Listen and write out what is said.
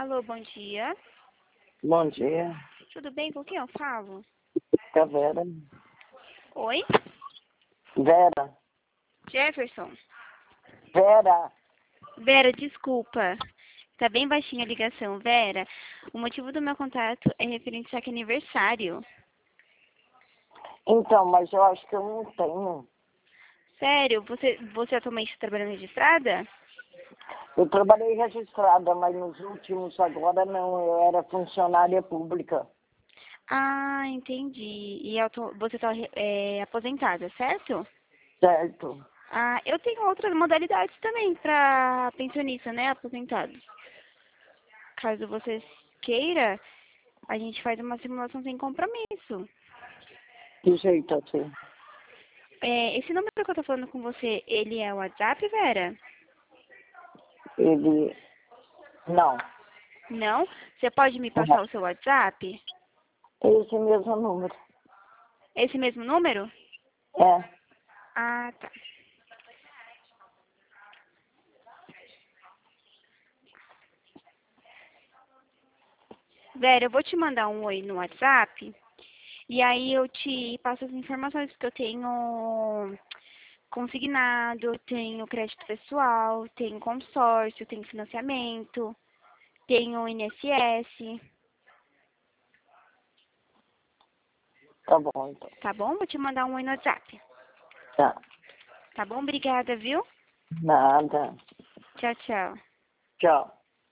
Alô, bom dia. Bom dia, Tudo bem? Com quem eu falo? é a Vera. Oi? Vera, Jefferson. Vera, Vera, desculpa. Tá bem baixinha a ligação. Vera, o motivo do meu contato é referente a que aniversário. então, mas eu acho que eu não tenho. Sério? Você atualmente está trabalhando registrada? Eu trabalhei registrada, mas nos últimos agora não, eu era funcionária pública, Ah, entendi. E você está aposentada, certo? certo? Ah, eu tenho outras modalidades também para pensionista, né? Aposentado. Caso você queira, a gente faz uma simulação sem compromisso. Que jeito assim? Esse número que eu tô falando com você, ele é o WhatsApp, Vera? Ele, não, Não? Você pode me passar o seu WhatsApp? esse mesmo número. Esse mesmo número? É, Ah, tá. Vera, eu vou te mandar um oi no WhatsApp e aí eu te passo as informações que eu tenho consignado, eu tenho crédito pessoal, tenho consórcio, tenho financiamento, tenho INSS, tá bom então. tá bom? Vou te mandar um oi no WhatsApp. Tá, Tá bom? Obrigada, viu? nada. Tchau, tchau. Tchau.